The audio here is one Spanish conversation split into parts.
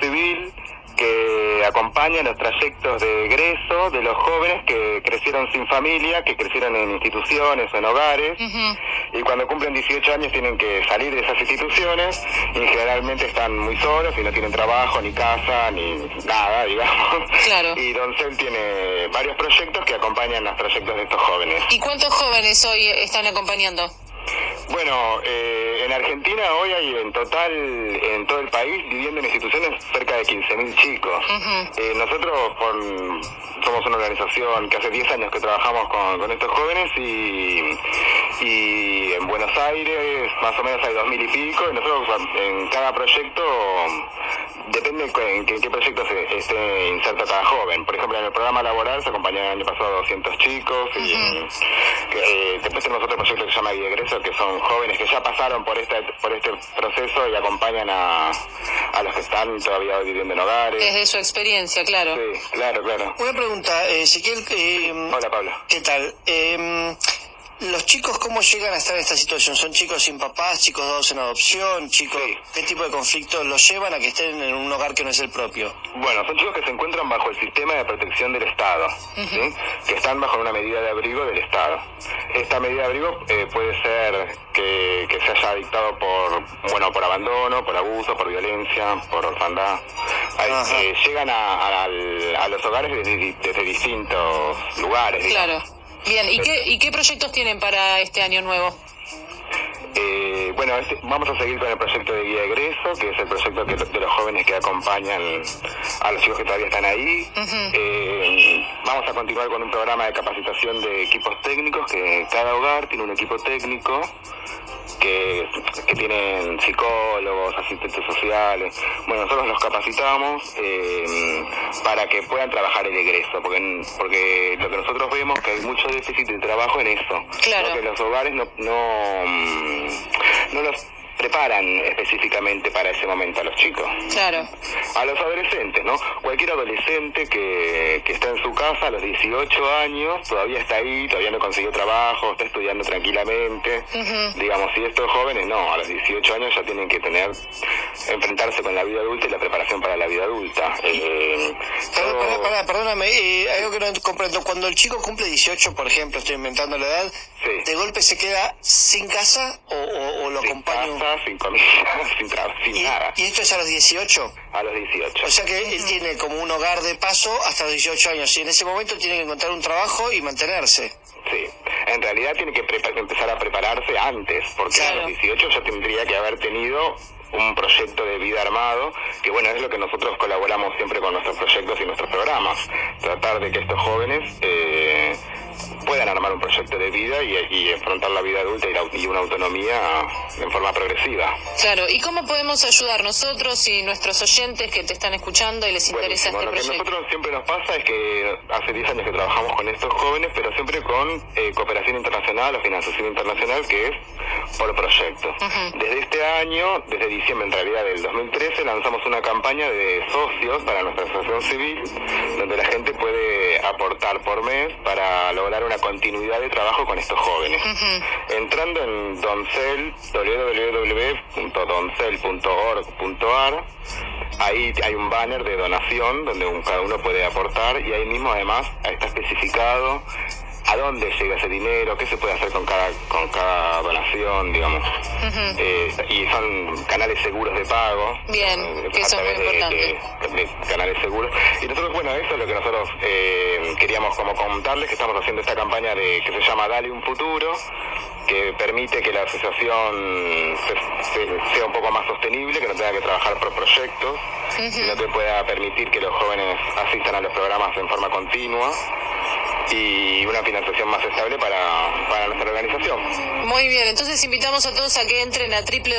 civil que acompaña los trayectos de egreso de los jóvenes que crecieron sin familia, que crecieron en instituciones o en hogares, y cuando cumplen 18 años tienen que salir de esas instituciones y generalmente están muy solos y no tienen trabajo, ni casa, ni nada, digamos. Claro. Y Doncel tiene varios proyectos que acompañan los trayectos de estos jóvenes. ¿Y cuántos jóvenes hoy están acompañando? Bueno, en Argentina hoy hay en total, en todo el país, viviendo en instituciones, cerca de 15.000 chicos. Nosotros somos una organización que hace 10 años que trabajamos con estos jóvenes y en Buenos Aires más o menos hay 2.000 y pico, y nosotros en cada proyecto, depende en qué proyecto esté inserto cada joven. Por ejemplo, en el programa laboral se acompañaron el año pasado 200 chicos, y después tenemos otro proyecto que se llama Guía Egreso, que son jóvenes que ya pasaron por este proceso y acompañan a los que están todavía viviendo en hogares. Desde su experiencia, claro. Sí, claro. Una pregunta, Ezequiel. Hola, Pablo. ¿Qué tal? ¿Los chicos cómo llegan a estar en esta situación? ¿Son chicos sin papás, chicos dados en adopción, chicos? Sí. ¿Qué tipo de conflictos los llevan a que estén en un hogar que no es el propio? Bueno, son chicos que se encuentran bajo el sistema de protección del Estado, ¿sí? Que están bajo una medida de abrigo del Estado. Esta medida de abrigo puede ser que se haya dictado por abandono, por abuso, por violencia, por orfandad. Llegan a los hogares desde distintos lugares, digamos. Claro. Bien, ¿y qué proyectos tienen para este año nuevo? Bueno, vamos a seguir con el proyecto de Guía Egreso, que es el proyecto de los jóvenes que acompañan a los chicos que todavía están ahí. Vamos a continuar con un programa de capacitación de equipos técnicos, que cada hogar tiene un equipo técnico que tienen psicólogos, asistentes sociales. Bueno, nosotros los capacitamos para que puedan trabajar el egreso, porque lo que nosotros vemos que hay mucho déficit de trabajo en eso. Claro. ¿No? Que los hogares no los preparan específicamente para ese momento a los chicos. Claro. A los adolescentes, ¿no? Cualquier adolescente que está en su casa a los 18 años, todavía está ahí, todavía no consiguió trabajo, está estudiando tranquilamente. Digamos, y estos jóvenes no, a los 18 años ya tienen que enfrentarse con la vida adulta y la preparación para la vida adulta. Perdóname, algo que no comprendo. Cuando el chico cumple 18, por ejemplo, estoy inventando la edad, sí. ¿De golpe se queda sin casa o lo acompaña? Sin casa, sin comida, sin nada. ¿Y esto es a los 18? A los 18. O sea que él tiene como un hogar de paso hasta los 18 años, y en ese momento tiene que encontrar un trabajo y mantenerse. Sí, en realidad tiene que empezar a prepararse antes, porque a los 18 ya tendría que haber tenido un proyecto de vida armado, que bueno, es lo que nosotros colaboramos siempre con nuestros proyectos y nuestros programas, tratar de que estos jóvenes puedan armar un proyecto de vida y enfrentar la vida adulta y una autonomía en forma progresiva. Claro, ¿y cómo podemos ayudar nosotros y nuestros oyentes que te están escuchando y les interesa este proyecto? Lo que nosotros siempre nos pasa es que hace 10 años que trabajamos con estos jóvenes, pero siempre con cooperación internacional o financiación internacional, que es por proyecto. Desde este año, desde diciembre en realidad del 2013, lanzamos una campaña de socios para nuestra asociación civil, donde la gente puede aportar por mes para lograr una continuidad de trabajo con estos jóvenes. Entrando en Doncel, www.doncel.org.ar, ahí hay un banner de donación donde cada uno puede aportar, y ahí mismo además está especificado a dónde llega ese dinero, qué se puede hacer con cada donación, digamos. Y son canales seguros de pago. Bien, que eso es muy importante. De canales seguros. Y nosotros, bueno, eso es lo que nosotros queríamos como contarles, que estamos haciendo esta campaña que se llama Dale un Futuro, que permite que la asociación sea un poco más sostenible, que no tenga que trabajar por proyectos, sino que pueda permitir que los jóvenes asistan a los programas en forma continua y una financiación más estable para nuestra organización. Muy bien, entonces invitamos a todos a que entren a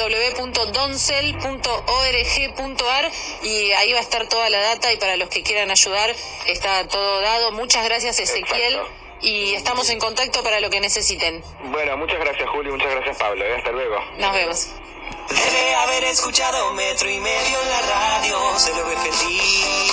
www.doncel.org.ar y ahí va a estar toda la data, y para los que quieran ayudar está todo dado. Muchas gracias, Ezequiel. Exacto. Y estamos en contacto para lo que necesiten. Bueno, muchas gracias, Juli, muchas gracias, Pablo. Hasta luego. Nos vemos. Debe haber escuchado 1,5 metros en la radio, se lo ve feliz.